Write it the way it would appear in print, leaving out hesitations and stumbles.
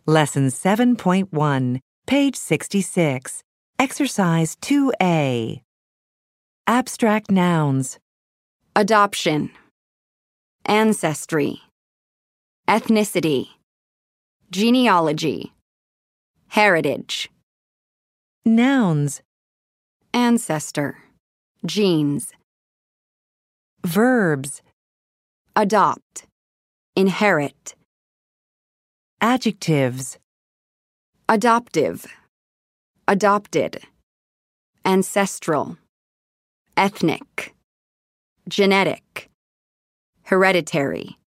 Lesson 7.1, page 66, Exercise 2A. Abstract nouns. Adoption, ancestry, ethnicity, genealogy, heritage. Nouns. Ancestor, genes. Verbs. Adopt, inherit. Adjectives. Adoptive, adopted, ancestral, ethnic, genetic, hereditary.